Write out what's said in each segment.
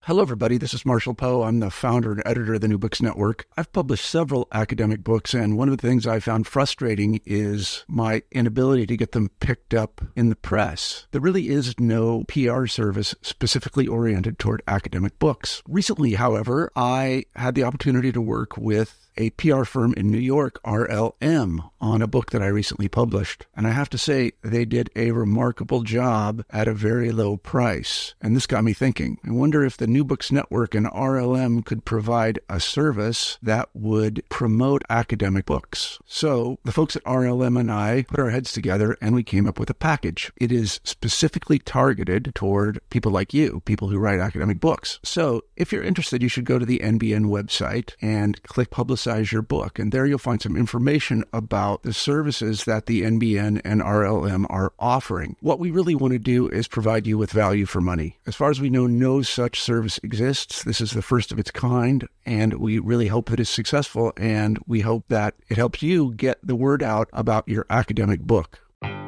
Hello, everybody. This is Marshall Poe. I'm the founder and editor of the New Books Network. I've published several academic books, and one of the things I found frustrating is my inability to get them picked up in the press. There really is no PR service specifically oriented toward academic books. Recently, however, I had the opportunity to work with a PR firm in New York, RLM, on a book that I recently published. And I have to say, they did a remarkable job at a very low price. And this got me thinking. I wonder if the New Books Network and RLM could provide a service that would promote academic books. So the folks at RLM and I put our heads together and we came up with a package. It is specifically targeted toward people like you, people who write academic books. So if you're interested, you should go to the NBN website and click Publicize Your Book. And there you'll find some information about the services that the NBN and RLM are offering. What we really want to do is provide you with value for money. As far as we know, no such service exists. This is the first of its kind, and we really hope that it's successful, and we hope that it helps you get the word out about your academic book.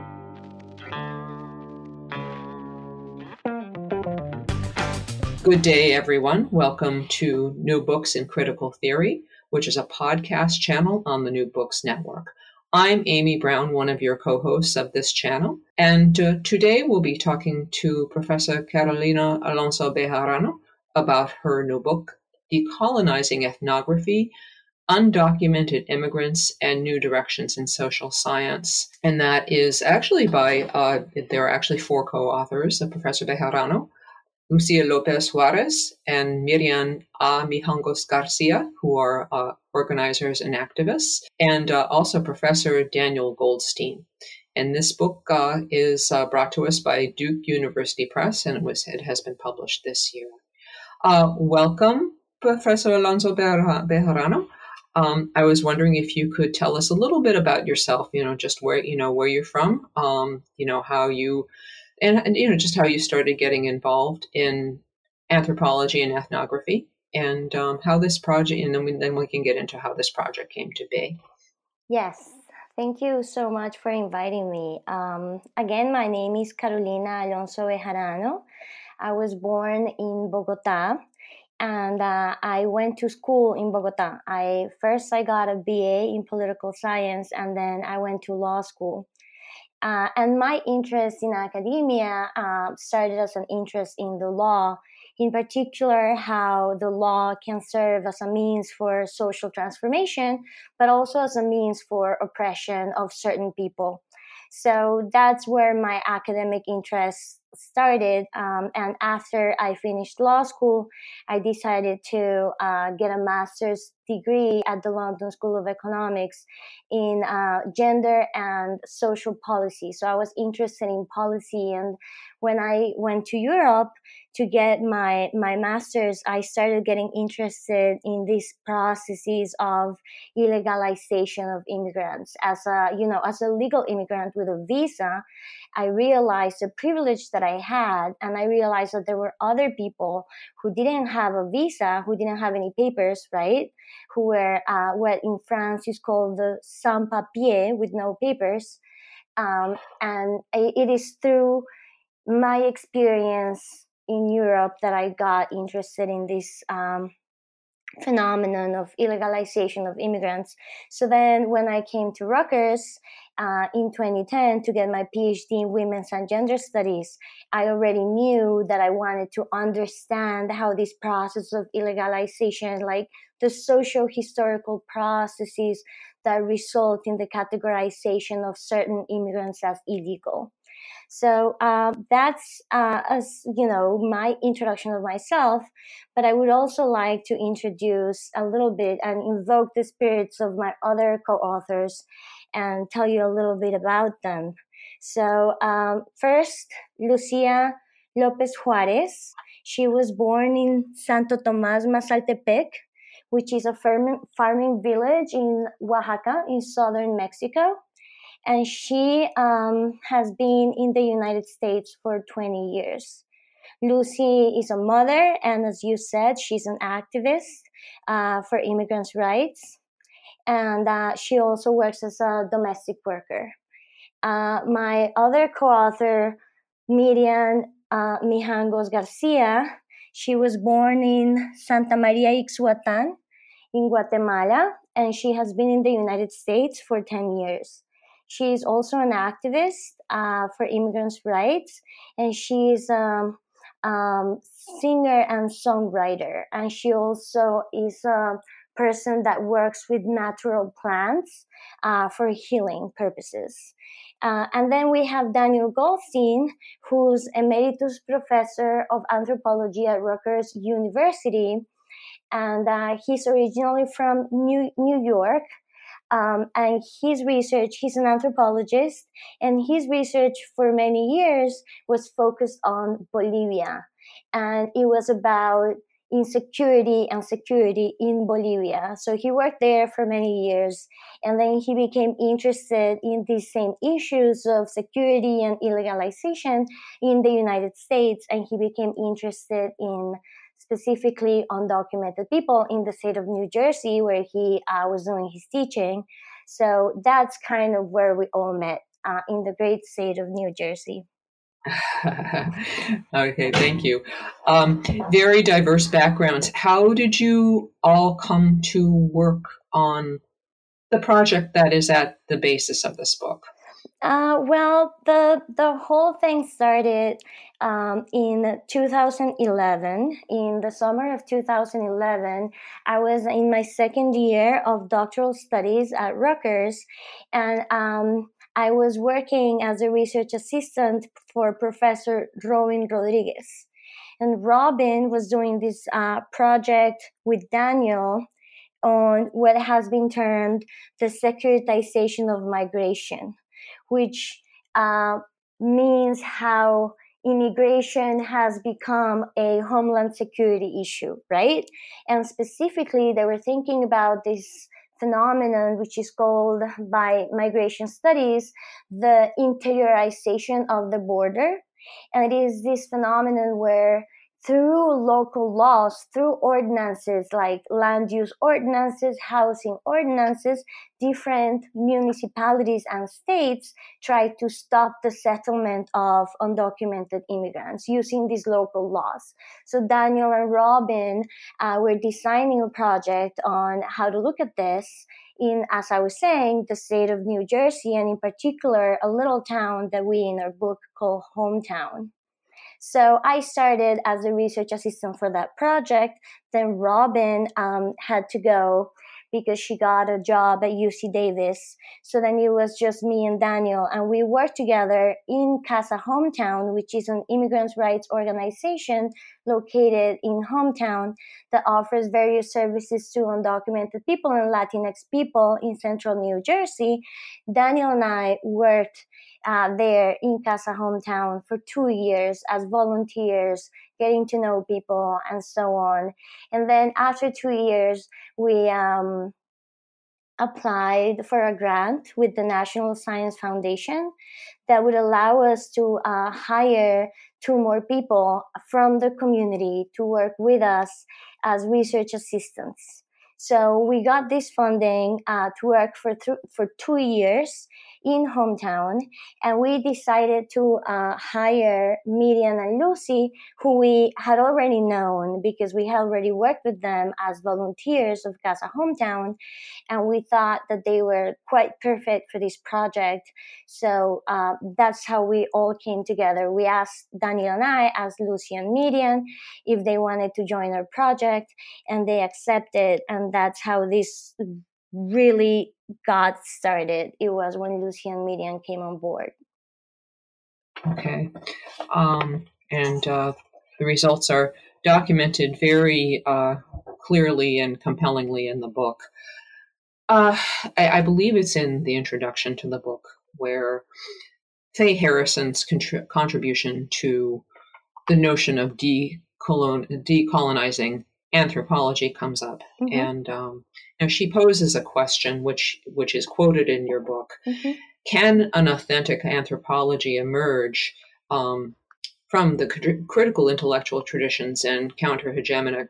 Good day, everyone. Welcome to New Books in Critical Theory, which is a podcast channel on the New Books Network. I'm Amy Brown, one of your co-hosts of this channel, and today we'll be talking to Professor Carolina Alonso Bejarano about her new book, Decolonizing Ethnography, Undocumented Immigrants and New Directions in Social Science. And that is actually by, there are actually four co-authors, Professor Bejarano, Lucia Lopez Juarez, and Miriam A. Mijangos Garcia, who are organizers and activists, and also Professor Daniel Goldstein. And this book is brought to us by Duke University Press, and it has been published this year. Welcome, Professor Alonso Bejarano. I was wondering if you could tell us a little bit about yourself, just where you're from, how you... And just how you started getting involved in anthropology and ethnography, and how this project, and then we can get into how this project came to be. Yes, thank you so much for inviting me. Again, my name is Carolina Alonso Bejarano. I was born in Bogota, and I went to school in Bogota. I got a BA in political science, and then I went to law school. And my interest in academia started as an interest in the law, in particular how the law can serve as a means for social transformation, but also as a means for oppression of certain people. So that's where my academic interest started. And after I finished law school, I decided to get a master's degree at the London School of Economics in gender and social policy. So I was interested in policy. And when I went to Europe to get my master's, I started getting interested in these processes of illegalization of immigrants. As a legal immigrant with a visa, I realized the privilege that I had, and I realized that there were other people who didn't have a visa, who didn't have any papers, right? Who were what in France is called the sans-papiers, with no papers. And it is through my experience in Europe that I got interested in this phenomenon of illegalization of immigrants. So then when I came to Rutgers in 2010 to get my PhD in women's and gender studies, I already knew that I wanted to understand how this process of illegalization, like the social-historical processes that result in the categorization of certain immigrants as illegal. So that's, my introduction of myself. But I would also like to introduce a little bit and invoke the spirits of my other co-authors and tell you a little bit about them. So first, Lucia Lopez Juarez. She was born in Santo Tomás Mazaltepec, which is a farming village in Oaxaca in southern Mexico. And she has been in the United States for 20 years. Lucy is a mother, and as you said, she's an activist for immigrants' rights. And she also works as a domestic worker. My other co-author, Miriam Mijangos Garcia, She was born in Santa Maria Ixhuatán in Guatemala, and she has been in the United States for 10 years. She is also an activist for immigrants' rights, and she is a singer and songwriter. And she also is a person that works with natural plants for healing purposes. And then we have Daniel Goldstein, who's emeritus professor of anthropology at Rutgers University. And he's originally from New York. And his research, he's an anthropologist, and his research for many years was focused on Bolivia. And it was about insecurity and security in Bolivia. So he worked there for many years, and then he became interested in these same issues of security and illegalization in the United States, and he became interested in specifically undocumented people in the state of New Jersey, where he was doing his teaching. So that's kind of where we all met, in the great state of New Jersey. Okay, thank you. Very diverse backgrounds. How did you all come to work on the project that is at the basis of this book? Well, the whole thing started in 2011. In the summer of 2011, I was in my second year of doctoral studies at Rutgers, and I was working as a research assistant for Professor Robin Rodriguez. And Robin was doing this project with Daniel on what has been termed the securitization of migration, which means how immigration has become a homeland security issue, right? And specifically, they were thinking about this phenomenon, which is called by migration studies, the interiorization of the border. And it is this phenomenon where through local laws, through ordinances like land use ordinances, housing ordinances, different municipalities and states try to stop the settlement of undocumented immigrants using these local laws. So Daniel and Robin were designing a project on how to look at this in, as I was saying, the state of New Jersey, and in particular, a little town that we in our book call Hometown. So I started as a research assistant for that project. Then Robin had to go because she got a job at UC Davis. So then it was just me and Daniel, and we worked together in Casa Hometown, which is an immigrants' rights organization located in Hometown that offers various services to undocumented people and Latinx people in central New Jersey. Daniel and I worked there in Casa Hometown for 2 years as volunteers, getting to know people and so on. And then after 2 years, we applied for a grant with the National Science Foundation that would allow us to hire 2 more people from the community to work with us as research assistants. So we got this funding to work for 2 years in Hometown, and we decided to hire Miriam and Lucy, who we had already known because we had already worked with them as volunteers of Casa Hometown, and we thought that they were quite perfect for this project. So that's how we all came together. We asked Daniel and I, as Lucy and Miriam, if they wanted to join our project, and they accepted, and that's how this really got started. It was when Lucy and Miriam came on board. Okay. And the results are documented very clearly and compellingly in the book. I believe it's in the introduction to the book where Faye Harrison's contribution to the notion of decolonizing anthropology comes up. Mm-hmm. And she poses a question which is quoted in your book. Mm-hmm. Can an authentic anthropology emerge from the critical intellectual traditions and counter-hegemonic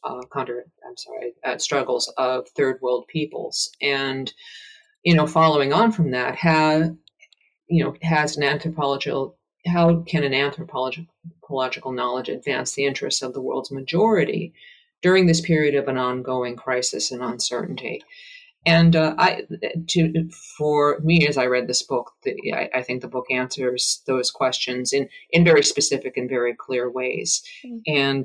struggles of third world peoples? And, following on from that, has an anthropological how can an anthropological knowledge advance the interests of the world's majority during this period of an ongoing crisis and uncertainty? And for me, as I read this book, I think the book answers those questions in very specific and very clear ways. And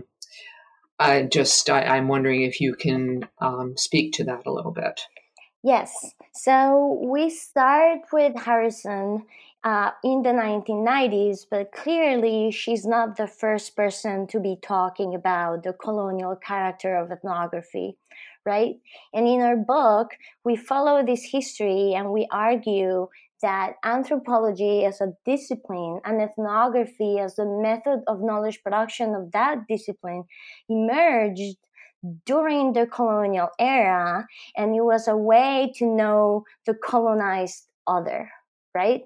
I'm wondering if you can speak to that a little bit. Yes. So we start with Harrison in the 1990s, but clearly she's not the first person to be talking about the colonial character of ethnography, right? And in our book, we follow this history and we argue that anthropology as a discipline and ethnography as a method of knowledge production of that discipline emerged during the colonial era, and it was a way to know the colonized other, right?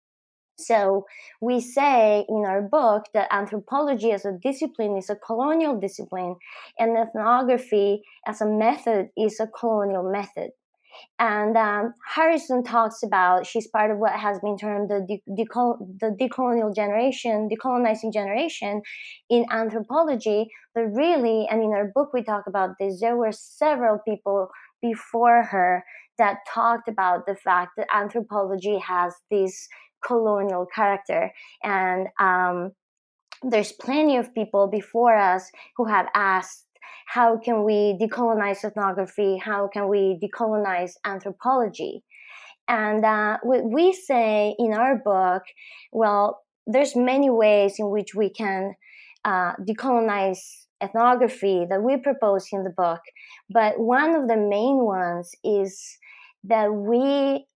So we say in our book that anthropology as a discipline is a colonial discipline, and ethnography as a method is a colonial method. And Harrison talks about, she's part of what has been termed the decolonial generation, decolonizing generation in anthropology. But really, and in our book we talk about this, there were several people before her that talked about the fact that anthropology has this colonial character. And there's plenty of people before us who have asked, how can we decolonize ethnography? How can we decolonize anthropology? And what we say in our book, well, there's many ways in which we can decolonize ethnography that we propose in the book. But one of the main ones is that we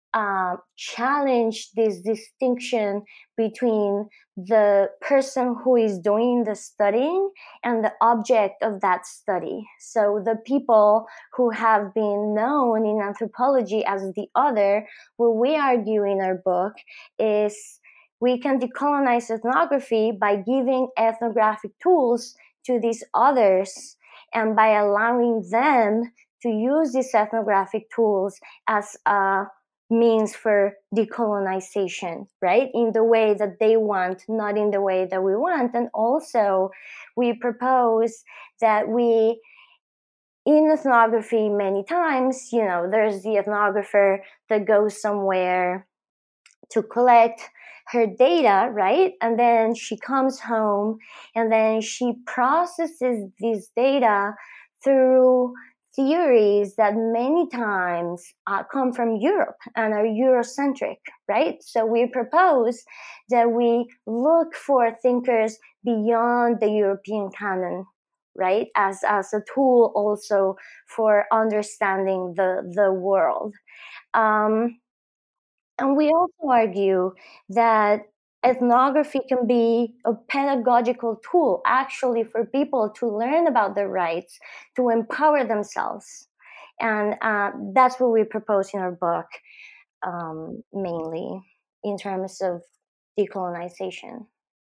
challenge this distinction between the person who is doing the studying and the object of that study. So the people who have been known in anthropology as the other, what we argue in our book is we can decolonize ethnography by giving ethnographic tools to these others and by allowing them to use these ethnographic tools as a means for decolonization, right? In the way that they want, not in the way that we want. And also, we propose that we, in ethnography many times, there's the ethnographer that goes somewhere to collect her data, right? And then she comes home and then she processes this data through theories that many times come from Europe and are Eurocentric, right? So we propose that we look for thinkers beyond the European canon, right? As a tool also for understanding the world. And we also argue that ethnography can be a pedagogical tool actually for people to learn about their rights, to empower themselves. And that's what we propose in our book, mainly in terms of decolonization.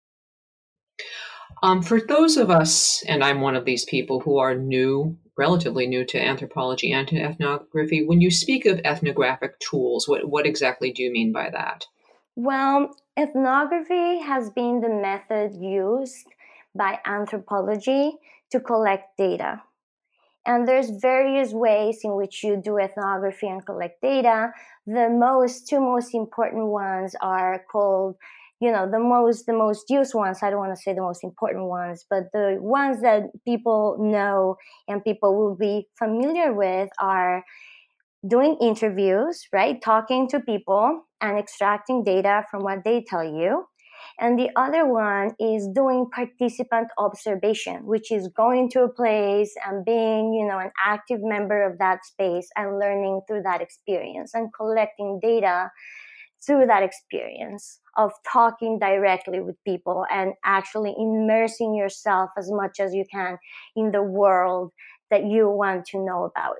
For those of us, and I'm one of these people who are relatively new to anthropology and to ethnography, when you speak of ethnographic tools, what exactly do you mean by that? Well, ethnography has been the method used by anthropology to collect data. And there's various ways in which you do ethnography and collect data. The two most important ones are called, the most used ones. I don't want to say the most important ones, but the ones that people know and people will be familiar with are doing interviews, right? Talking to people and extracting data from what they tell you. And the other one is doing participant observation, which is going to a place and being, an active member of that space and learning through that experience and collecting data through that experience of talking directly with people and actually immersing yourself as much as you can in the world that you want to know about.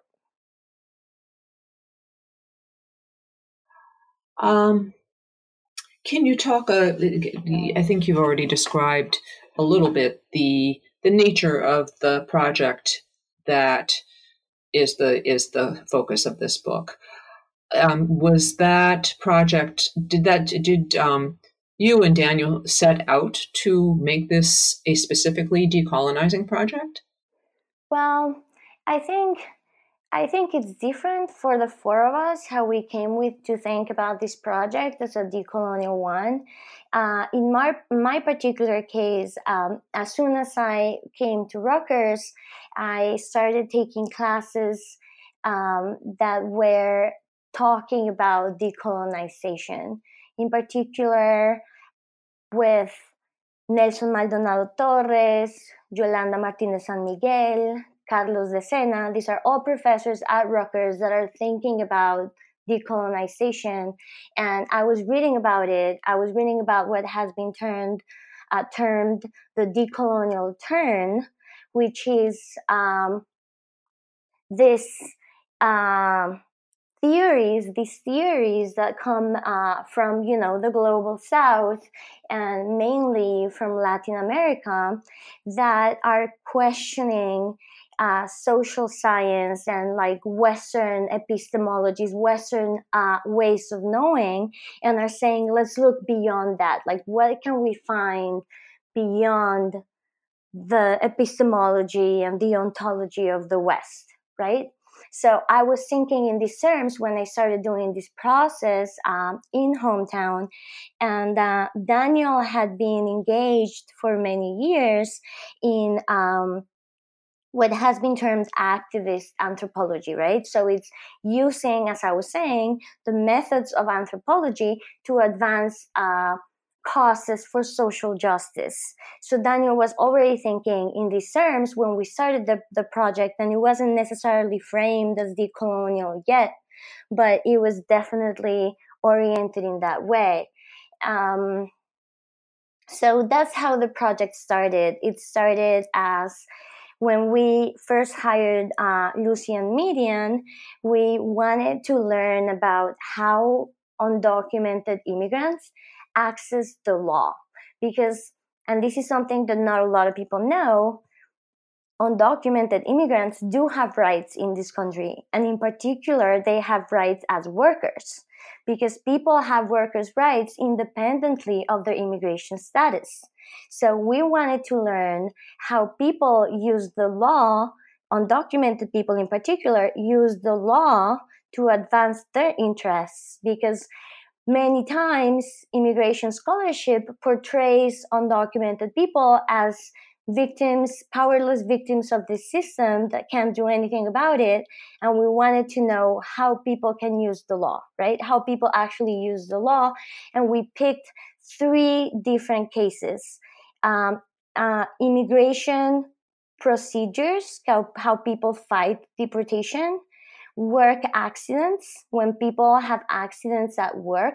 Can you talk? I think you've already described a little bit the nature of the project that is the focus of this book. Was that project? Did you and Daniel set out to make this a specifically decolonizing project? Well, I think it's different for the four of us how we came with to think about this project as a decolonial one. In my particular case, as soon as I came to Rutgers, I started taking classes that were talking about decolonization, in particular with Nelson Maldonado Torres, Yolanda Martinez San Miguel, Carlos de Sena. These are all professors at Rutgers that are thinking about decolonization. And I was reading about it. I was reading about what has been termed the decolonial turn, which is these theories that come from, the global South and mainly from Latin America, that are questioning social science and like Western epistemologies, Western ways of knowing, and are saying, let's look beyond that. Like, what can we find beyond the epistemology and the ontology of the West, right? So I was thinking in these terms when I started doing this process in Hometown, and Daniel had been engaged for many years in what has been termed activist anthropology, right? So it's using, as I was saying, the methods of anthropology to advance causes for social justice. So Daniel was already thinking in these terms when we started the project, and it wasn't necessarily framed as decolonial yet, but it was definitely oriented in that way. So that's how the project started. It started as when we first hired Lucy and Median, we wanted to learn about how undocumented immigrants access the law. Because, and this is something that not a lot of people know, undocumented immigrants do have rights in this country. And in particular, they have rights as workers, because people have workers' rights independently of their immigration status. So we wanted to learn how people use the law, undocumented people in particular, use the law to advance their interests, because many times immigration scholarship portrays undocumented people as victims, powerless victims of this system that can't do anything about it. And we wanted to know how people can use the law, right? How people actually use the law. And we picked 3 different cases. Immigration procedures, how people fight deportation, work accidents, when people have accidents at work,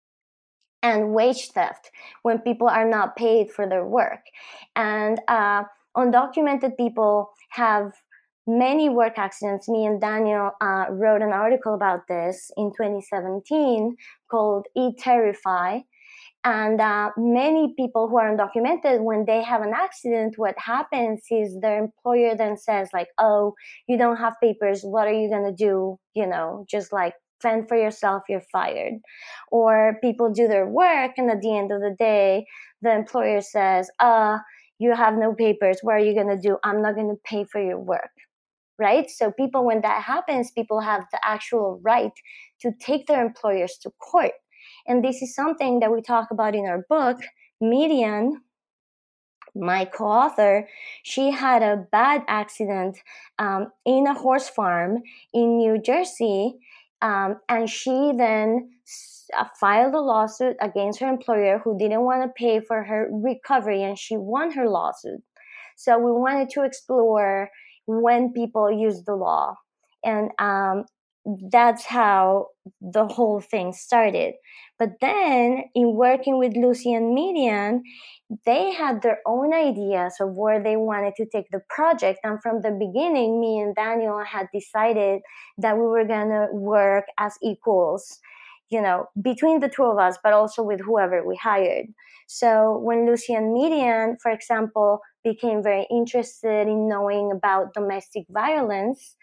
and wage theft, when people are not paid for their work. And undocumented people have many work accidents. Me and Daniel wrote an article about this in 2017 called E-Terrify. And many people who are undocumented, when they have an accident, what happens is their employer then says like, oh, you don't have papers. What are you going to do? Just like fend for yourself, you're fired. Or people do their work, and at the end of the day, the employer says, you have no papers. What are you going to do? I'm not going to pay for your work. Right? So people, when that happens, people have the actual right to take their employers to court. And this is something that we talk about in our book. Median, my co-author, she had a bad accident in a horse farm in New Jersey, and she then filed a lawsuit against her employer, who didn't want to pay for her recovery, and she won her lawsuit. So we wanted to explore when people use the law, and that's how the whole thing started. But then in working with Lucy and Median, they had their own ideas of where they wanted to take the project. And from the beginning, me and Daniel had decided that we were going to work as equals, between the 2 of us, but also with whoever we hired. So when Lucy and Median, for example, became very interested in knowing about domestic violence,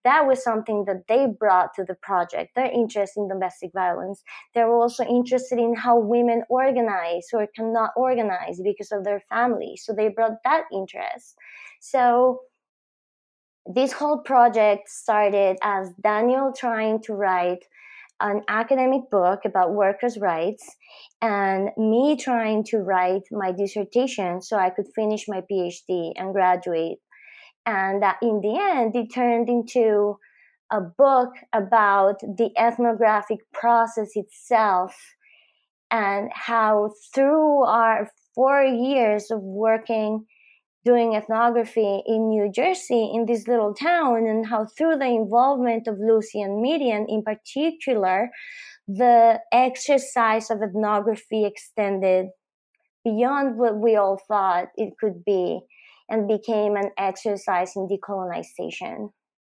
that was something that they brought to the project, their interest in domestic violence. They were also interested in how women organize or cannot organize because of their family. So they brought that interest. So this whole project started as Daniel trying to write an academic book about workers' rights and me trying to write my dissertation so I could finish my PhD and graduate. And in the end, it turned into a book about the ethnographic process itself and how through our 4 years of working doing ethnography in New Jersey, in this little town, and how through the involvement of Lucy and Miriam in particular, the exercise of ethnography extended beyond what we all thought it could be and became an exercise in decolonization.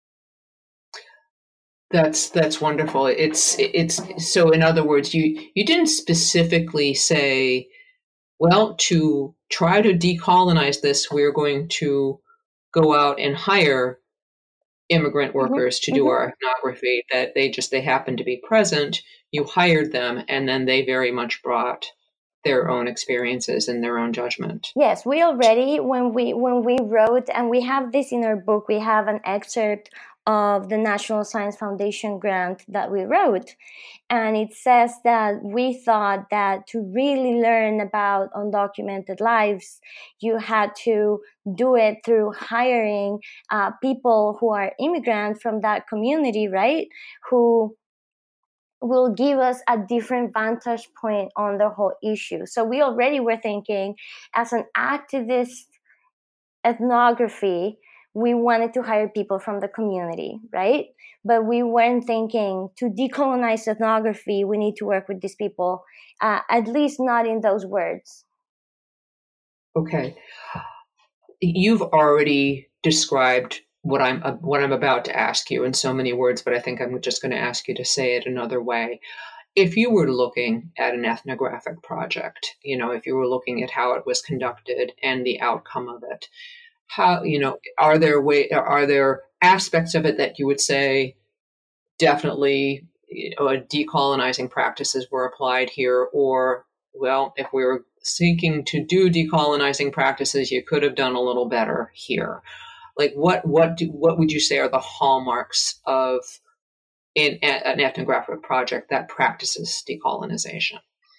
That's wonderful. It's so, in other words, you didn't specifically say, well, to try to decolonize this, we're going to go out and hire immigrant workers to do our ethnography, that they happened to be present. You hired them, and then they very much brought their own experiences and their own judgment. Yes, we already, when we wrote, and we have this in our book, we have an excerpt of the National Science Foundation grant that we wrote. And it says that we thought that to really learn about undocumented lives, you had to do it through hiring people who are immigrant from that community, right? Who will give us a different vantage point on the whole issue. So we already were thinking, as an activist ethnography, we wanted to hire people from the community, right? But we weren't thinking to decolonize ethnography, we need to work with these people, at least not in those words. Okay. You've already described what I'm about to ask you in so many words, but I think I'm just going to ask you to say it another way. If you were looking at an ethnographic project, if you were looking at how it was conducted and the outcome of it, how, are there aspects of it that you would say definitely decolonizing practices were applied here, or, well, if we were seeking to do decolonizing practices, you could have done a little better here? Like what would you say are the hallmarks of an ethnographic project that practices decolonization?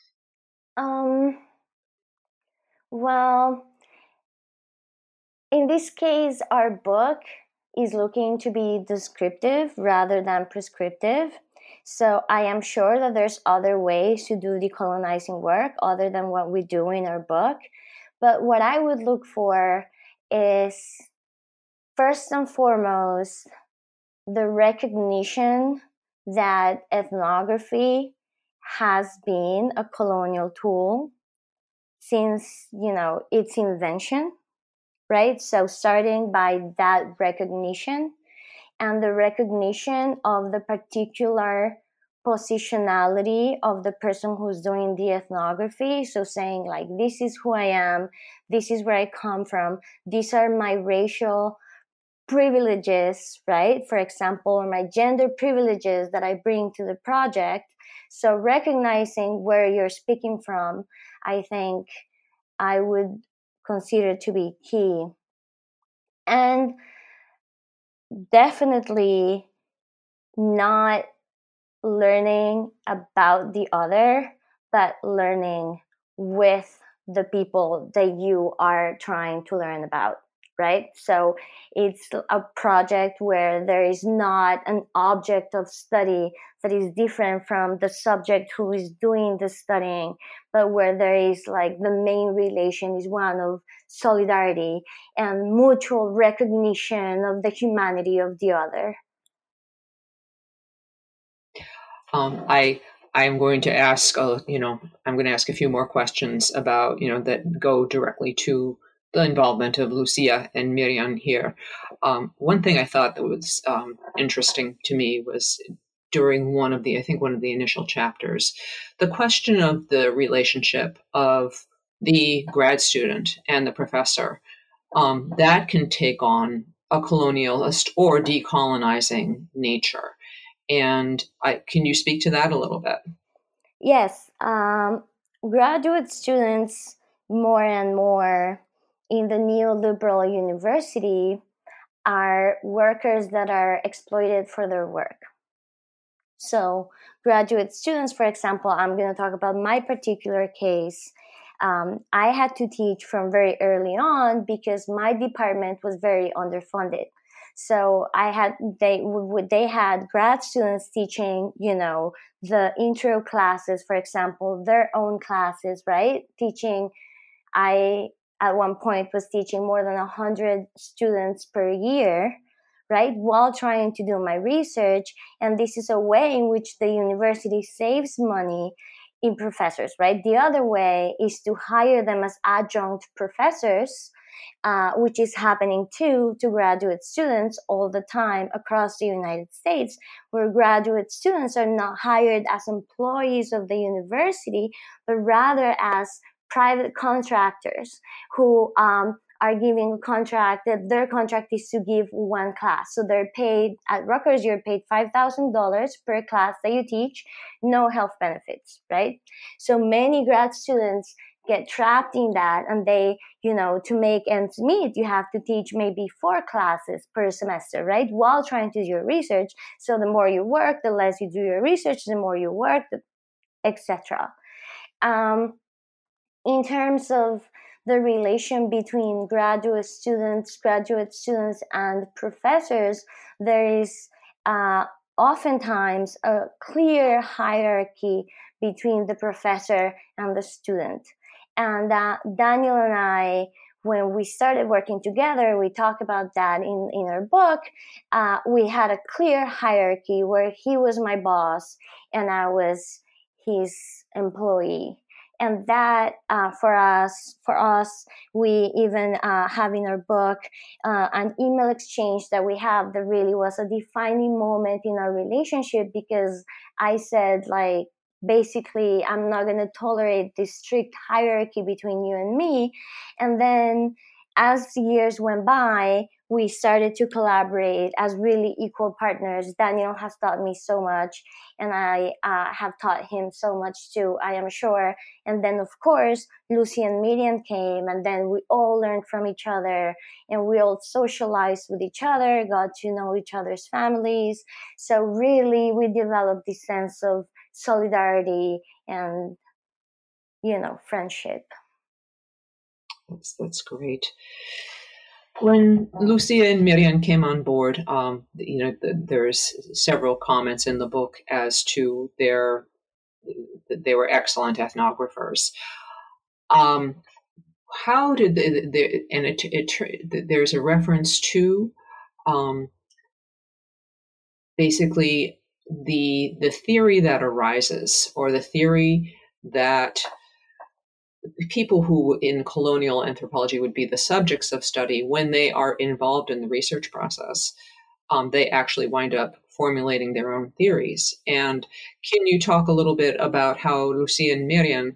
Well, in this case, our book is looking to be descriptive rather than prescriptive. So I am sure that there's other ways to do decolonizing work other than what we do in our book. But what I would look for is, first and foremost, the recognition that ethnography has been a colonial tool since, its invention. Right? So starting by that recognition and the recognition of the particular positionality of the person who's doing the ethnography. So saying like, this is who I am, this is where I come from, these are my racial privileges, right? For example, or my gender privileges that I bring to the project. So recognizing where you're speaking from, I think I would consider to be key. And definitely not learning about the other, but learning with the people that you are trying to learn about, right? So it's a project where there is not an object of study that is different from the subject who is doing the studying, but where there is like the main relation is one of solidarity and mutual recognition of the humanity of the other. I'm going to ask, I'm going to ask a few more questions about, that go directly to the involvement of Lucia and Miriam here. One thing I thought that was interesting to me was during one of the initial chapters, the question of the relationship of the grad student and the professor. That can take on a colonialist or decolonizing nature. And can you speak to that a little bit? Yes. Graduate students more and more in the neoliberal university are workers that are exploited for their work. So graduate students, for example, I'm going to talk about my particular case. I had to teach from very early on because my department was very underfunded. So they had grad students teaching, the intro classes, for example, their own classes, right? Teaching. I at one point was teaching more than 100 students per year, right, while trying to do my research. And this is a way in which the university saves money in professors, right? The other way is to hire them as adjunct professors, which is happening too to graduate students all the time across the United States, where graduate students are not hired as employees of the university, but rather as private contractors who are giving a contract that their contract is to give one class. So they're paid at Rutgers, you're paid $5,000 per class that you teach, no health benefits, right? So many grad students get trapped in that, and they, to make ends meet, you have to teach maybe 4 classes per semester, right? While trying to do your research. So the more you work, the less you do your research, the more you work, etc. In terms of the relation between graduate students, and professors, there is oftentimes a clear hierarchy between the professor and the student. And Daniel and I, when we started working together, we talk about that in our book. We had a clear hierarchy where he was my boss and I was his employee. And that for us, we even have in our book an email exchange that we have that really was a defining moment in our relationship, because I said, basically, I'm not going to tolerate this strict hierarchy between you and me. And then as years went by, we started to collaborate as really equal partners. Daniel has taught me so much, and I have taught him so much too, I am sure. And then, of course, Lucy and Miriam came, and then we all learned from each other, and we all socialized with each other, got to know each other's families. So really, we developed this sense of solidarity and, friendship. That's great. When Lucia and Miriam came on board, there's several comments in the book as to they were excellent ethnographers. How did there's a reference to basically the theory that arises, or the theory that people who in colonial anthropology would be the subjects of study, when they are involved in the research process, they actually wind up formulating their own theories. And can you talk a little bit about how Lucy and Miriam,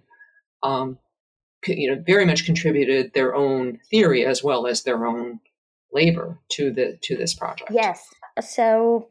very much contributed their own theory as well as their own labor to this project? Yes. So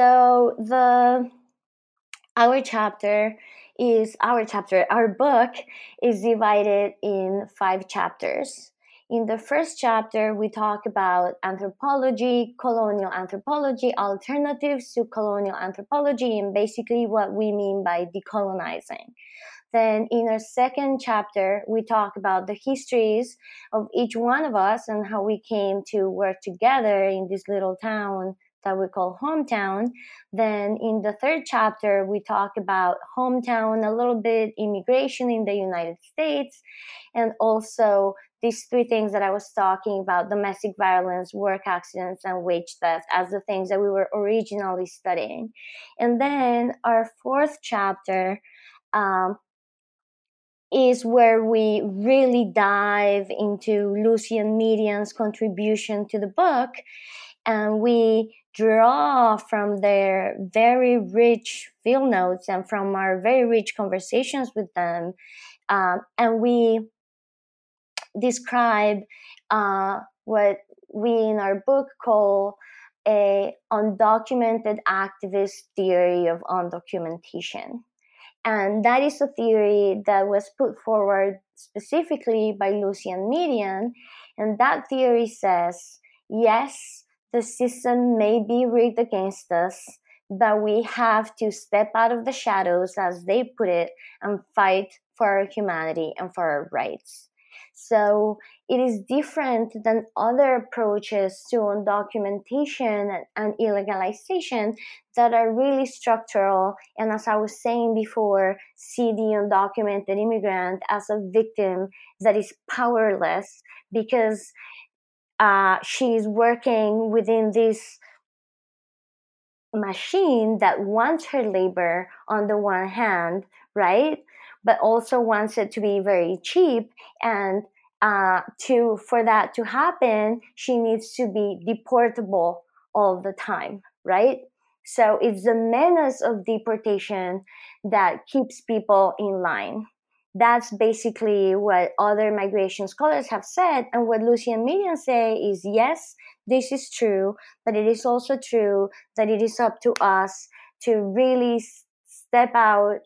our book is divided in 5 chapters. In the first chapter, we talk about anthropology, colonial anthropology, alternatives to colonial anthropology, and basically what we mean by decolonizing. Then in our second chapter, we talk about the histories of each one of us and how we came to work together in this little town that we call hometown. Then in the third chapter, we talk about hometown, a little bit immigration in the United States, and also these 3 things that I was talking about: domestic violence, work accidents, and wage theft, as the things that we were originally studying. And then our fourth chapter is where we really dive into Lucy and Miriam's contribution to the book, and we draw from their very rich field notes and from our very rich conversations with them, and we describe what we in our book call a undocumented activist theory of undocumentation. And that is a theory that was put forward specifically by Lucian Median. And that theory says, yes, the system may be rigged against us, but we have to step out of the shadows, as they put it, and fight for our humanity and for our rights. So it is different than other approaches to undocumentation and illegalization that are really structural, and as I was saying before, see the undocumented immigrant as a victim that is powerless because she is working within this machine that wants her labor on the one hand, right? But also wants it to be very cheap, and for that to happen, she needs to be deportable all the time, right? So it's the menace of deportation that keeps people in line. That's basically what other migration scholars have said. And what Lucian Median say is, yes, this is true, but it is also true that it is up to us to really step out,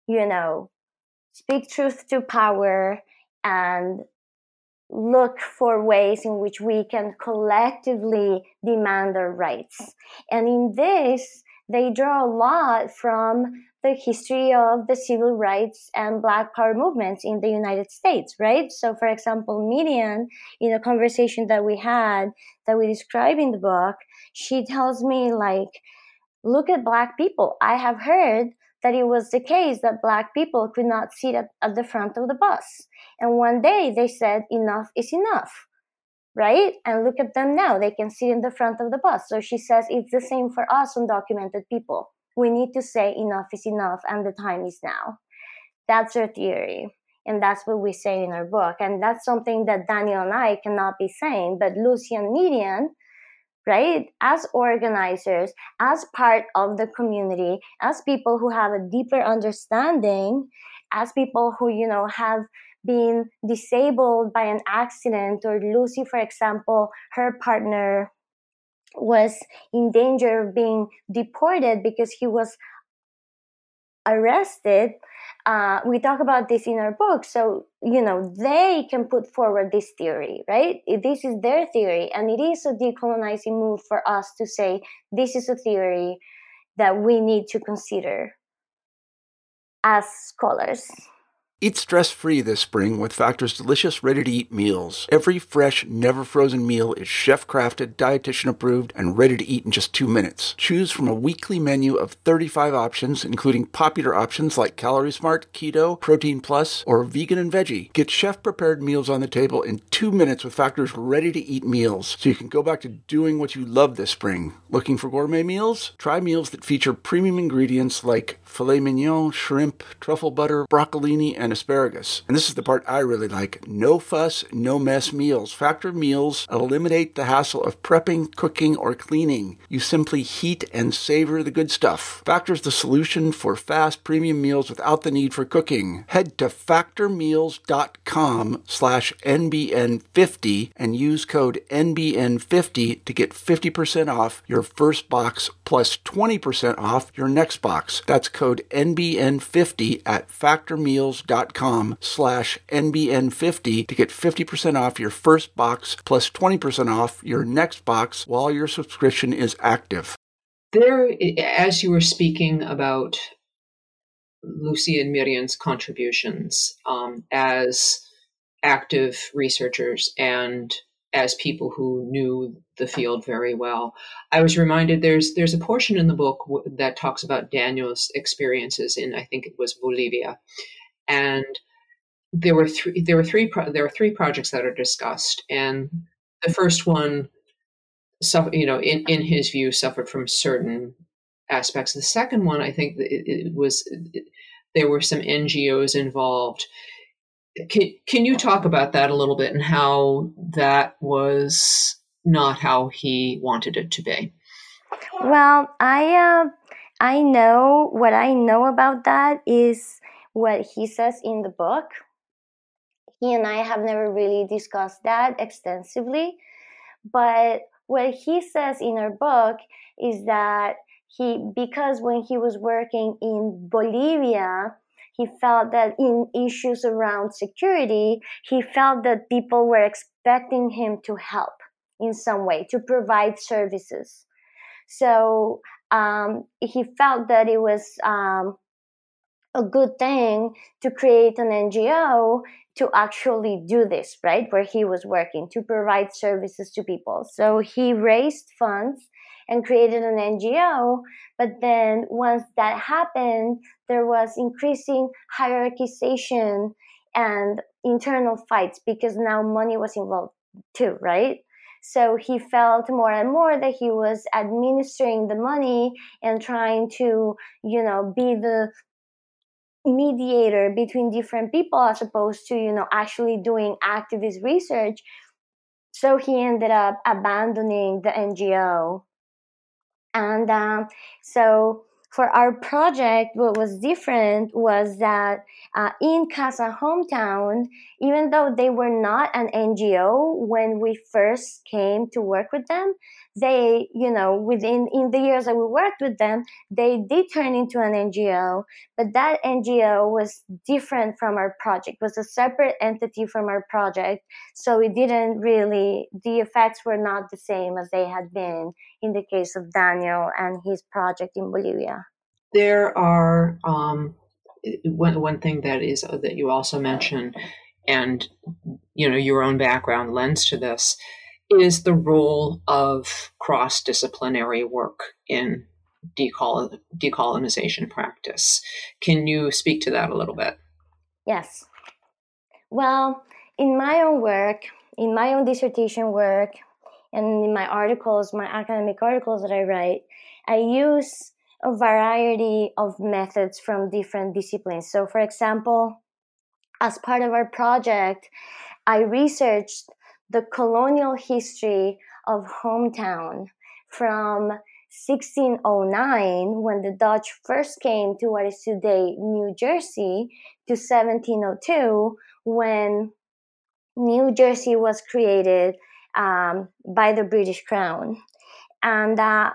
speak truth to power, and look for ways in which we can collectively demand our rights. And in this, they draw a lot from the history of the civil rights and Black Power movements in the United States, right? So, for example, Median, in a conversation that we had, that we describe in the book, she tells me, like, look at Black people. I have heard that it was the case that Black people could not sit at the front of the bus. And one day they said, enough is enough, right? And look at them now. They can sit in the front of the bus. So she says it's the same for us undocumented people. We need to say enough is enough and the time is now. That's her theory. And that's what we say in our book. And that's something that Daniel and I cannot be saying. But Lucian Median, right, as organizers, as part of the community, as people who have a deeper understanding, as people who, have been disabled by an accident, or Lucy, for example, her partner was in danger of being deported because he was arrested. We talk about this in our book. So, they can put forward this theory, right? This is their theory. And it is a decolonizing move for us to say, this is a theory that we need to consider as scholars. Eat stress-free this spring with Factor's delicious, ready-to-eat meals. Every fresh, never-frozen meal is chef-crafted, dietitian-approved, and ready to eat in just 2 minutes. Choose from a weekly menu of 35 options, including popular options like Calorie Smart, Keto, Protein Plus, or Vegan and Veggie. Get chef-prepared meals on the table in 2 minutes with Factor's ready-to-eat meals, so you can go back to doing what you love this spring. Looking for gourmet meals? Try meals that feature premium ingredients like filet mignon, shrimp, truffle butter, broccolini, and asparagus. And this is the part I really like. No fuss, no mess meals. Factor meals eliminate the hassle of prepping, cooking, or cleaning. You simply heat and savor the good stuff. Factor's the solution for fast premium meals without the need for cooking. Head to factormeals.com/NBN50 and use code NBN50 to get 50% off your first box plus 20% off your next box. That's code NBN50 at factormeals.com/NBN50 to get 50% off your first box plus 20% off your next box while your subscription is active. There, as you were speaking about Lucian Median's contributions as active researchers and as people who knew the field very well, I was reminded there's a portion in the book that talks about Daniel's experiences in, I think it was Bolivia, and there were three projects that are discussed, and the first one, in his view, suffered from certain aspects. The second one, I think there were some NGOs involved. Can you talk about that a little bit and how that was not how he wanted it to be? Well, I know what I know about that is what he says in the book. He and I have never really discussed that extensively, But what he says in our book is that because when he was working in Bolivia, he felt that in issues around security, he felt that people were expecting him to help in some way, to provide services. So he felt that it was a good thing to create an NGO to actually do this, right? Where he was working to provide services to people. So he raised funds and created an NGO. But then once that happened, there was increasing hierarchization and internal fights because now money was involved too, right? So he felt more and more that he was administering the money and trying to, be the mediator between different people as opposed to actually doing activist research. So he ended up abandoning the NGO. And so for our project, what was different was that in Casa Hometown, even though they were not an NGO when we first came to work with them, they, in the years that we worked with them, they did turn into an NGO, but that NGO was different from our project, was a separate entity from our project. So it didn't really, the effects were not the same as they had been in the case of Daniel and his project in Bolivia. There are one thing that you also mentioned, and your own background lends to this, is the role of cross-disciplinary work in decolonization practice. Can you speak to that a little bit? Yes. Well, in my own work, in my own dissertation work, and in my articles, my academic articles that I write, I use a variety of methods from different disciplines. So, for example, as part of our project, I researched the colonial history of Hometown from 1609, when the Dutch first came to what is today New Jersey, to 1702, when New Jersey was created by the British Crown. And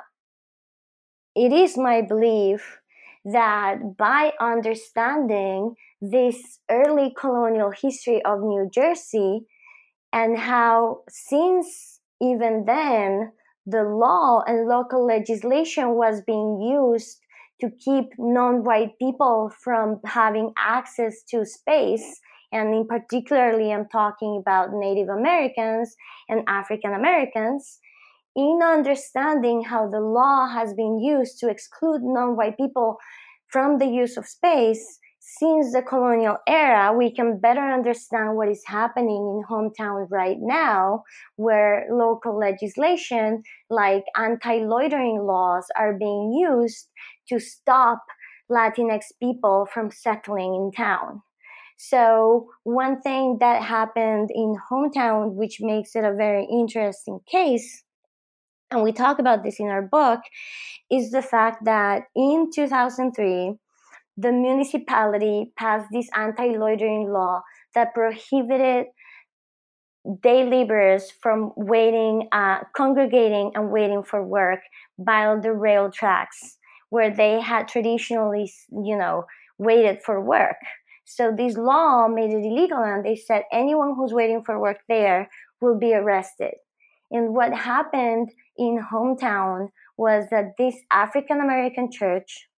it is my belief that by understanding this early colonial history of New Jersey and how since even then the law and local legislation was being used to keep non-white people from having access to space, and in particularly I'm talking about Native Americans and African Americans, in understanding how the law has been used to exclude non-white people from the use of space since the colonial era, we can better understand what is happening in Hometown right now, where local legislation like anti-loitering laws are being used to stop Latinx people from settling in town. So one thing that happened in Hometown, which makes it a very interesting case, and we talk about this in our book, is the fact that in 2003, the municipality passed this anti-loitering law that prohibited day laborers from congregating and waiting for work by the rail tracks where they had traditionally, waited for work. So this law made it illegal, and they said anyone who's waiting for work there will be arrested. And what happened in Hometown was that this African American church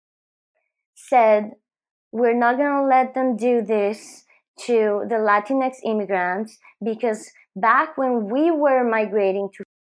said, we're not going to let them do this to the Latinx immigrants, because back when we were migrating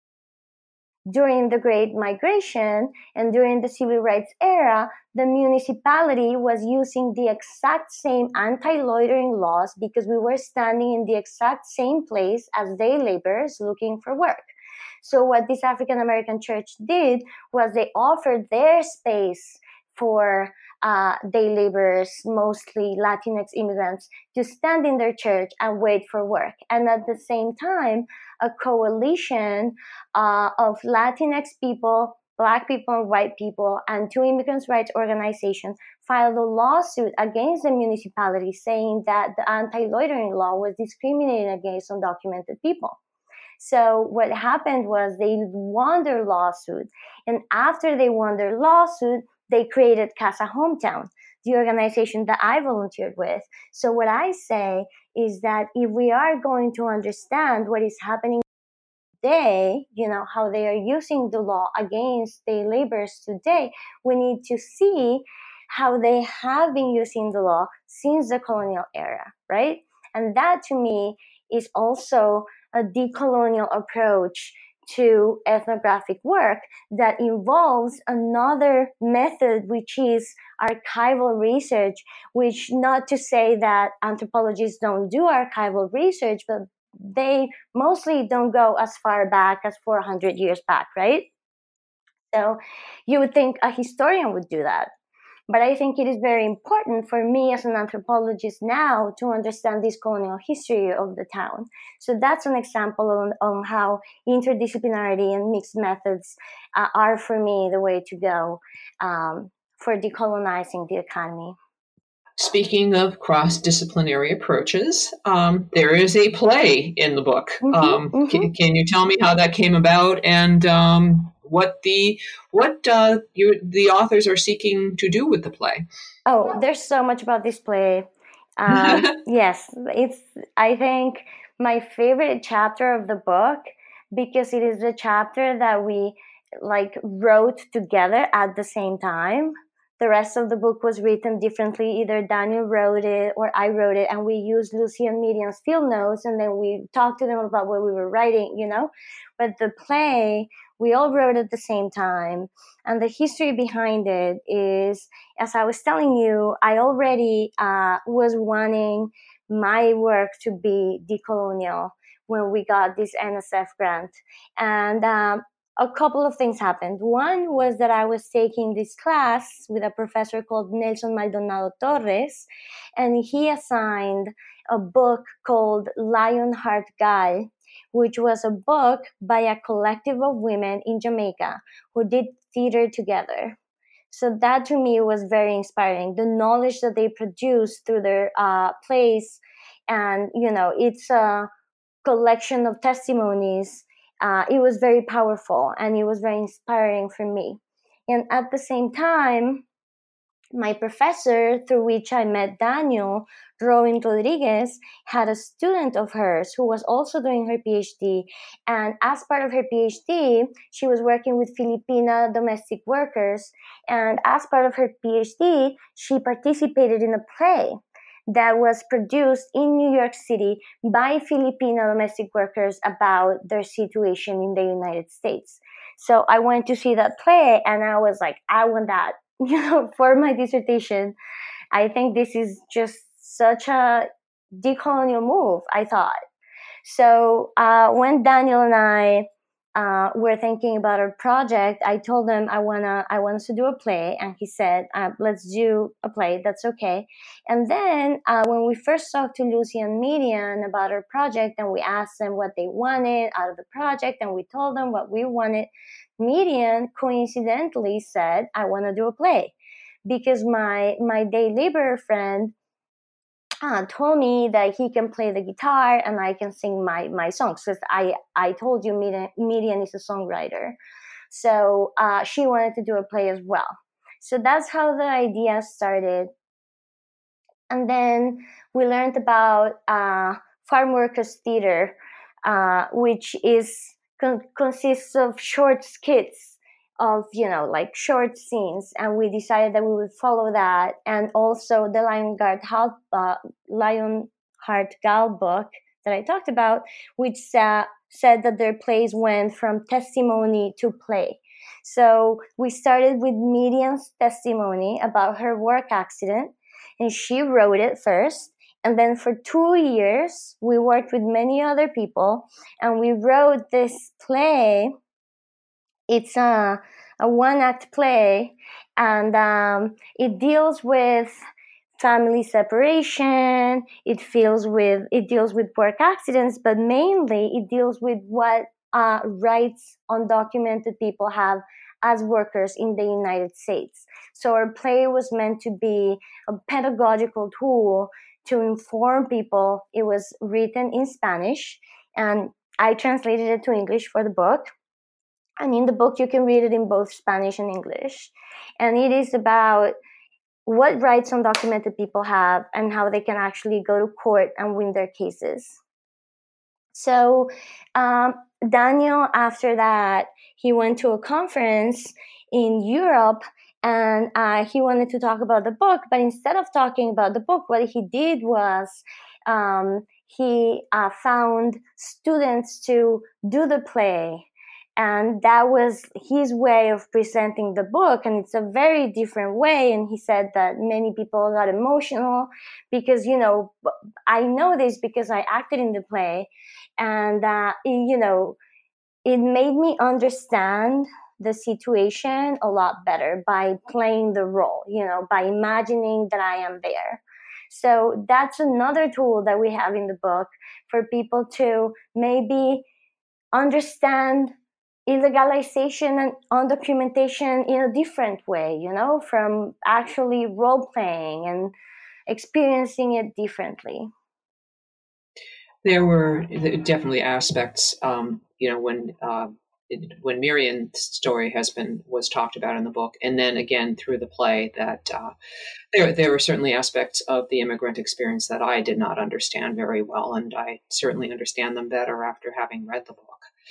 during the Great Migration and during the Civil Rights era, the municipality was using the exact same anti-loitering laws because we were standing in the exact same place as day laborers looking for work. So what this African American church did was they offered their space for day laborers, mostly Latinx immigrants, to stand in their church and wait for work. And at the same time, a coalition of Latinx people, Black people, and white people, and two immigrants' rights organizations filed a lawsuit against the municipality saying that the anti-loitering law was discriminating against undocumented people. So what happened was they won their lawsuit. And after they won their lawsuit, they created Casa Hometown, the organization that I volunteered with. So what I say is that if we are going to understand what is happening today, how they are using the law against day laborers today, we need to see how they have been using the law since the colonial era, right? And that to me is also a decolonial approach to ethnographic work that involves another method, which is archival research, which not to say that anthropologists don't do archival research, but they mostly don't go as far back as 400 years back, right? So you would think a historian would do that. But I think it is very important for me as an anthropologist now to understand this colonial history of the town. So that's an example on how interdisciplinarity and mixed methods are for me the way to go for decolonizing the economy. Speaking of cross-disciplinary approaches, there is a play in the book. Can you tell me how that came about and what the authors are seeking to do with the play? Oh, there's so much about this play. Yes, it's, I think, my favorite chapter of the book because it is the chapter that we wrote together at the same time. The rest of the book was written differently. Either Daniel wrote it or I wrote it, and we used Lucy and Miriam's field notes, and then we talked to them about what we were writing, But the play, we all wrote at the same time. And the history behind it is, as I was telling you, I already was wanting my work to be decolonial when we got this NSF grant. And a couple of things happened. One was that I was taking this class with a professor called Nelson Maldonado Torres, and he assigned a book called Lionheart Gal, which was a book by a collective of women in Jamaica who did theater together. So that to me was very inspiring. The knowledge that they produced through their plays, and it's a collection of testimonies. It was very powerful and it was very inspiring for me. And at the same time, my professor, through which I met Daniel, Robin Rodriguez, had a student of hers who was also doing her PhD. And as part of her PhD, she was working with Filipina domestic workers. And as part of her PhD, she participated in a play that was produced in New York City by Filipino domestic workers about their situation in the United States. So I went to see that play and I was like, I want that, for my dissertation. I think this is just such a decolonial move, I thought. So when Daniel and I were thinking about our project, I told him I want us to do a play, and he said, let's do a play, that's okay. And then when we first talked to Lucy and Miriam about our project, and we asked them what they wanted out of the project, and we told them what we wanted, Miriam coincidentally said, I want to do a play, because my day laborer friend told me that he can play the guitar and I can sing my songs, because I told you Miriam is a songwriter. So she wanted to do a play as well. So that's how the idea started. And then we learned about farm workers theater, which consists of short skits of short scenes, and we decided that we would follow that. And also the Lionheart Gal book that I talked about, which said that their plays went from testimony to play. So we started with Miriam's testimony about her work accident, and she wrote it first. And then for 2 years, we worked with many other people, and we wrote this play. It's a one-act play, and it deals with family separation. It deals with work accidents, but mainly it deals with what rights undocumented people have as workers in the United States. So our play was meant to be a pedagogical tool to inform people. It was written in Spanish, and I translated it to English for the book. And in the book, you can read it in both Spanish and English. And it is about what rights undocumented people have and how they can actually go to court and win their cases. So Daniel, after that, he went to a conference in Europe, and he wanted to talk about the book. But instead of talking about the book, what he did was he found students to do the play. And that was his way of presenting the book. And it's a very different way. And he said that many people got emotional because, you know, I know this because I acted in the play. And, you know, it made me understand the situation a lot better by playing the role, you know, by imagining that I am there. So that's another tool that we have in the book for people to maybe understand illegalization and undocumentation in a different way, you know, from actually role playing and experiencing it differently. There were definitely aspects, you know, when Miriam's story was talked about in the book, and then again through the play, that there were certainly aspects of the immigrant experience that I did not understand very well, and I certainly understand them better after having read the book.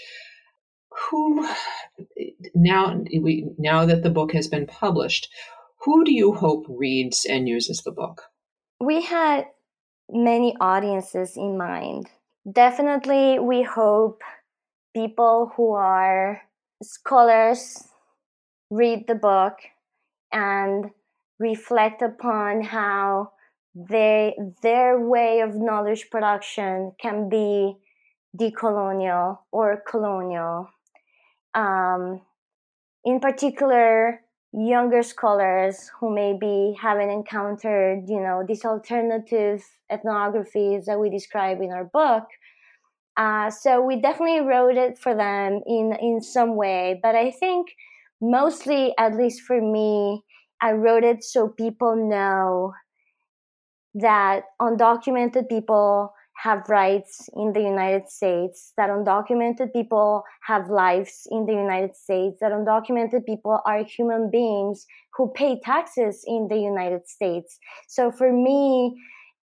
Who now that the book has been published, who do you hope reads and uses the book? We had many audiences in mind. Definitely, we hope people who are scholars read the book and reflect upon how their way of knowledge production can be decolonial or colonial. In particular, younger scholars who maybe haven't encountered, you know, these alternative ethnographies that we describe in our book. So we definitely wrote it for them in some way. But I think mostly, at least for me, I wrote it so people know that undocumented people have rights in the United States, that undocumented people have lives in the United States, that undocumented people are human beings who pay taxes in the United States. So for me,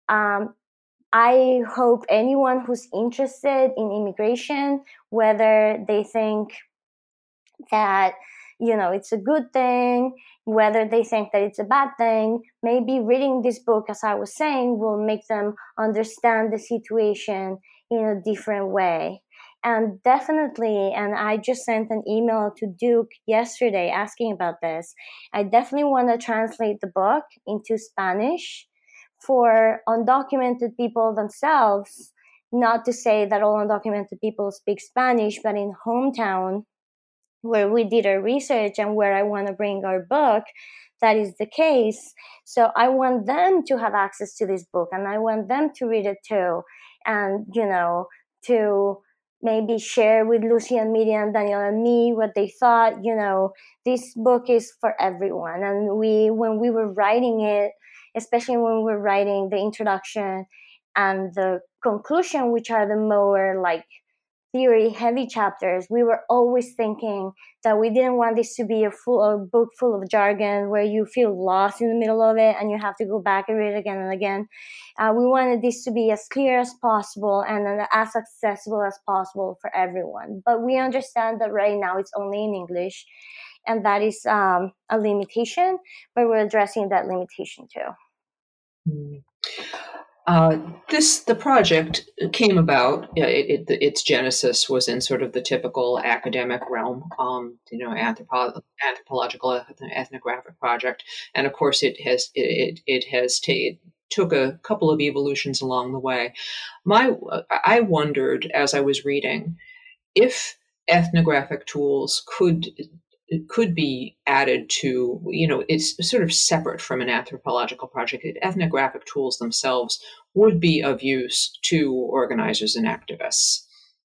I hope anyone who's interested in immigration, whether they think that, you know, it's a good thing, whether they think that it's a bad thing, maybe reading this book, as I was saying, will make them understand the situation in a different way. And definitely, and I just sent an email to Duke yesterday asking about this, I definitely want to translate the book into Spanish for undocumented people themselves. Not to say that all undocumented people speak Spanish, but in hometown, where we did our research and where I want to bring our book, that is the case. So I want them to have access to this book, and I want them to read it too. And, you know, to maybe share with Lucy and Miriam and Daniel and me what they thought. You know, this book is for everyone. And when we were writing it, especially when we were writing the introduction and the conclusion, which are the more like theory heavy chapters, we were always thinking that we didn't want this to be a book full of jargon where you feel lost in the middle of it and you have to go back and read it again and again. We wanted this to be as clear as possible and as accessible as possible for everyone. But we understand that right now it's only in English, and that is a limitation, but we're addressing that limitation too. Mm. The project came about. Its genesis was in sort of the typical academic realm, you know, anthropological ethnographic project, and of course, it took a couple of evolutions along the way. I wondered as I was reading if ethnographic tools could be added to, you know, it's sort of separate from an anthropological project. Ethnographic tools themselves would be of use to organizers and activists.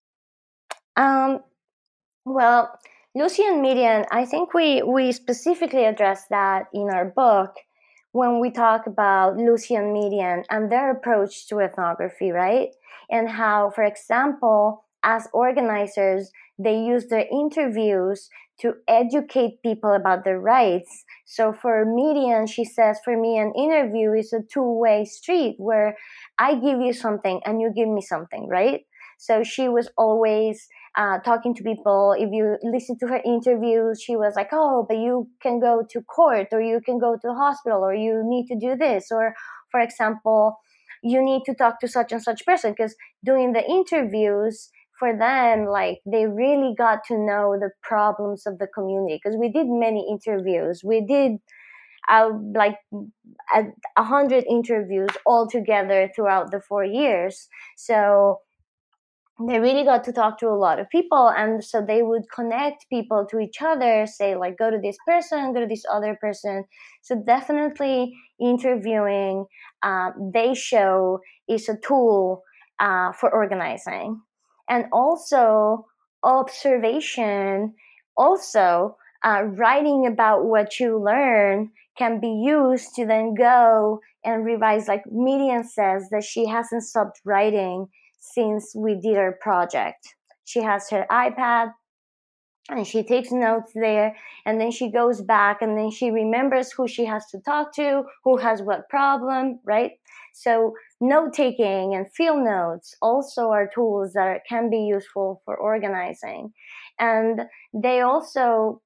Well, Lucy and Miriam, I think we specifically address that in our book when we talk about Lucy and Miriam and their approach to ethnography, right? And how, for example, as organizers, they use their interviews to educate people about their rights. So for Median, she says, for me, an interview is a two-way street where I give you something and you give me something, right? So she was always talking to people. If you listen to her interviews, she was like, oh, but you can go to court, or you can go to the hospital, or you need to do this. Or, for example, you need to talk to such and such person, because doing the interviews for them, like, they really got to know the problems of the community, because we did many interviews. We did like 100 interviews all together throughout the 4 years. So they really got to talk to a lot of people, and so they would connect people to each other, say, like, go to this person, go to this other person. So definitely interviewing, they show, is a tool for organizing. And also observation, also writing about what you learn can be used to then go and revise. Like Median says that she hasn't stopped writing since we did our project. She has her iPad and she takes notes there, and then she goes back and then she remembers who she has to talk to, who has what problem, right? So note-taking and field notes also are tools that can be useful for organizing. And they also,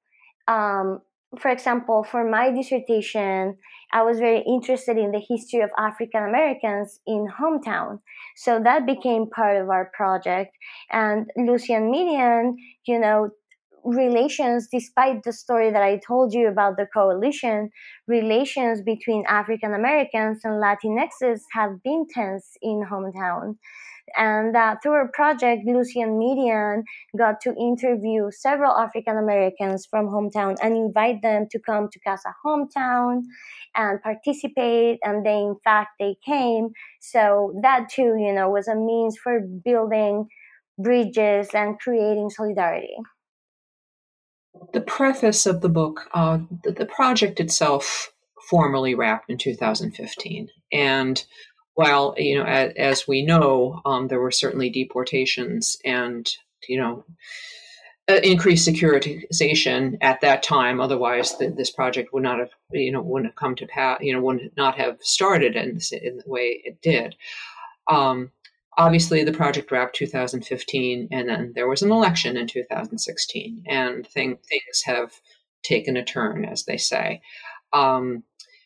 for example, for my dissertation, I was very interested in the history of African Americans in hometown. So that became part of our project. And Lucy and Median, relations, despite the story that I told you about the coalition, relations between African Americans and Latinxes have been tense in hometown. And through our project, Lucy and Median got to interview several African Americans from hometown and invite them to come to Casa Hometown and participate. And they came. So that too, was a means for building bridges and creating solidarity. The preface of the book, the project itself formally wrapped in 2015. And while, as we know, there were certainly deportations and, increased securitization at that time. Otherwise, this project would not have, wouldn't have come to pass, would not have started in the way it did. Obviously, the project wrapped 2015, and then there was an election in 2016, and things have taken a turn, as they say. Can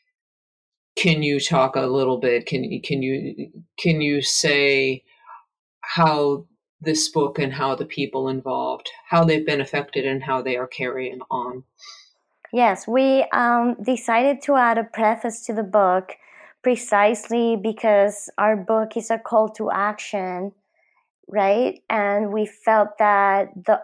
you talk a little bit? Can you say how this book and how the people involved, how they've been affected and how they are carrying on? Yes, we decided to add a preface to the book precisely because our book is a call to action, right? And we felt that the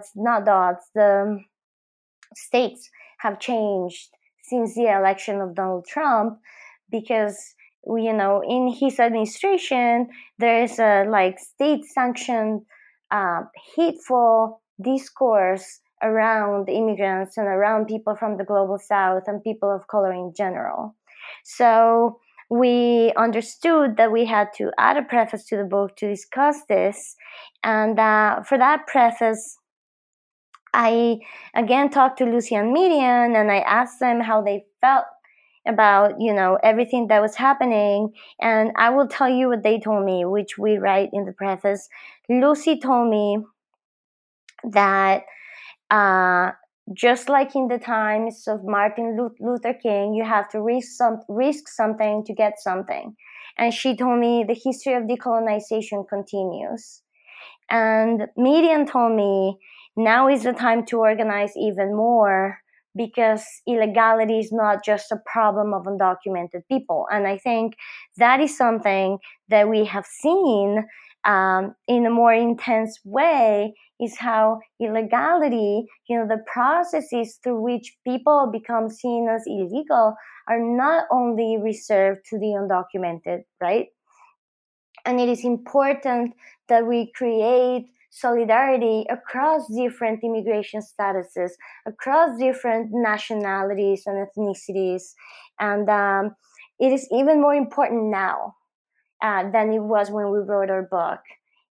stakes have changed since the election of Donald Trump, because in his administration there is a state-sanctioned hateful discourse around immigrants and around people from the global south and people of color in general. So we understood that we had to add a preface to the book to discuss this. And for that preface, I again talked to Lucy and Median, and I asked them how they felt about, everything that was happening. And I will tell you what they told me, which we write in the preface. Lucy told me that just like in the times of Martin Luther King, you have to risk something to get something. And she told me the history of decolonization continues. And Median told me now is the time to organize even more, because illegality is not just a problem of undocumented people. And I think that is something that we have seen in a more intense way, is how illegality, the processes through which people become seen as illegal are not only reserved to the undocumented, right? And it is important that we create solidarity across different immigration statuses, across different nationalities and ethnicities. And it is even more important now than it was when we wrote our book.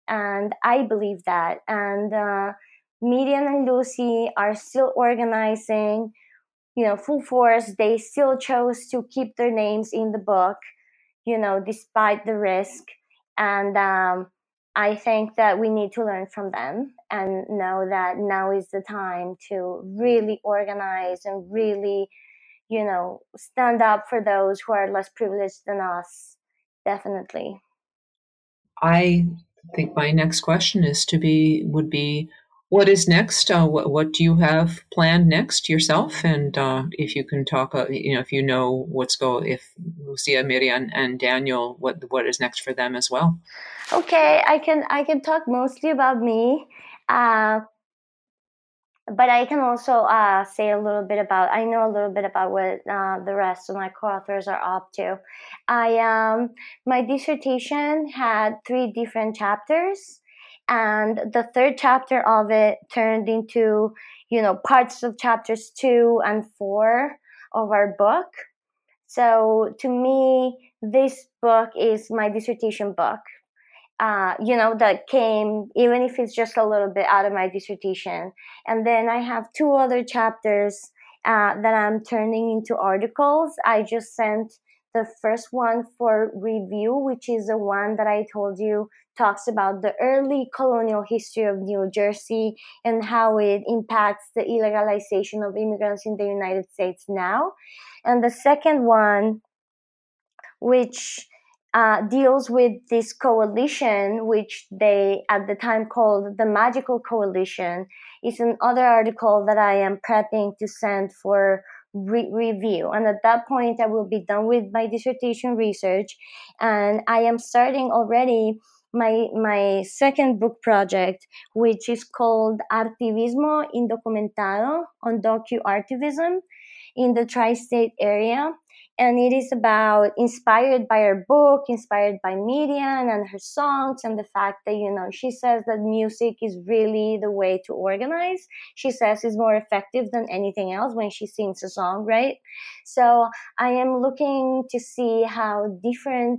And I believe that. And Midian and Lucy are still organizing, full force. They still chose to keep their names in the book, despite the risk. And I think that we need to learn from them and know that now is the time to really organize and really, stand up for those who are less privileged than us. Definitely. I think my next question would be, what is next? What do you have planned next yourself? And if you can talk, if you know if Lucia, Miriam, and Daniel, what is next for them as well? Okay, I can talk mostly about me, but I can also say a little bit about. I know a little bit about what the rest of my co-authors are up to. My dissertation had 3 different chapters. And the 3rd chapter of it turned into, parts of chapters 2 and 4 of our book. So to me, this book is my dissertation book, that came, even if it's just a little bit out of my dissertation. And then I have 2 other chapters that I'm turning into articles. I just sent the first one for review, which is the one that I told you talks about the early colonial history of New Jersey and how it impacts the illegalization of immigrants in the United States now. And the second one, which deals with this coalition, which they at the time called the Magical Coalition, is another article that I am prepping to send for review. And at that point, I will be done with my dissertation research, and I am starting already my second book project, which is called Artivismo Indocumentado, on docu-artivism in the tri-state area. And it is inspired by her book, inspired by Midian and her songs, and the fact that, she says that music is really the way to organize. She says it's more effective than anything else when she sings a song, right? So I am looking to see how different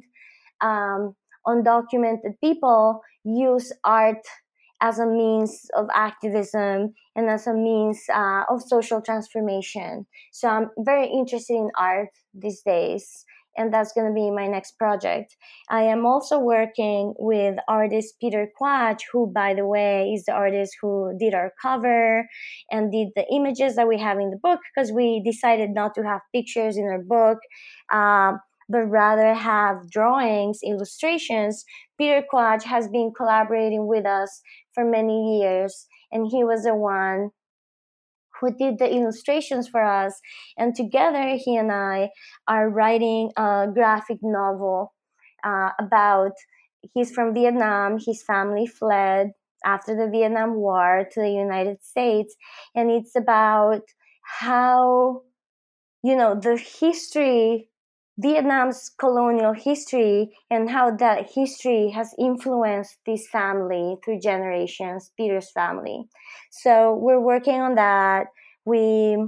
undocumented people use art as a means of activism and as a means of social transformation. So I'm very interested in art these days, and that's going to be my next project. I am also working with artist Peter Quach, who, by the way, is the artist who did our cover and did the images that we have in the book, because we decided not to have pictures in our book, but rather have drawings, illustrations. Peter Quach has been collaborating with us for many years, and he was the one who did the illustrations for us. And together, he and I are writing a graphic novel about, he's from Vietnam, his family fled after the Vietnam War to the United States, and it's about how, the history, Vietnam's colonial history, and how that history has influenced this family through generations, Peter's family. So we're working on that. We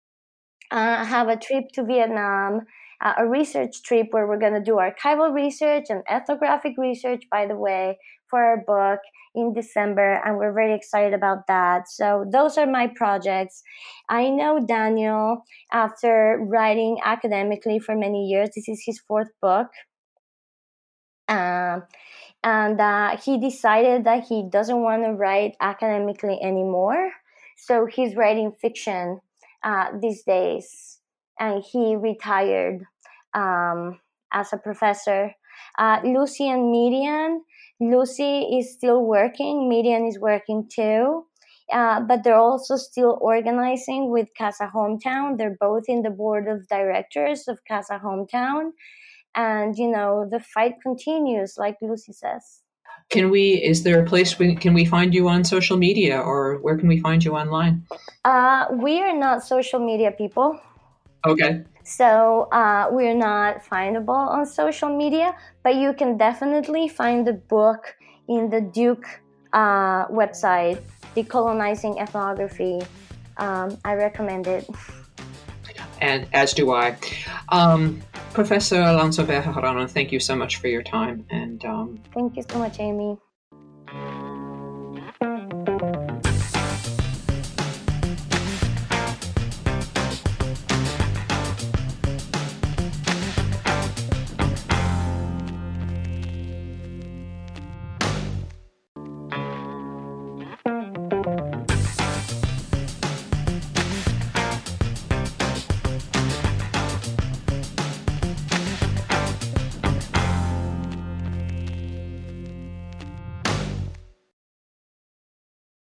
have a trip to Vietnam, a research trip where we're going to do archival research and ethnographic research, by the way, for our book in December, and we're very excited about that. So those are my projects. I know Daniel, after writing academically for many years, this is his 4th book, and he decided that he doesn't want to write academically anymore, so he's writing fiction these days, and he retired as a professor. Lucy and Midian. Lucy is still working. Midian is working too. But they're also still organizing with Casa Hometown. They're both in the board of directors of Casa Hometown. And, the fight continues, like Lucy says. Is there a place can we find you on social media, or where can we find you online? We are not social media people. Okay. So we're not findable on social media, but you can definitely find the book in the Duke website, Decolonizing Ethnography. I recommend it. And as do I. Professor Alonso Bejarano, thank you so much for your time. And thank you so much, Amy.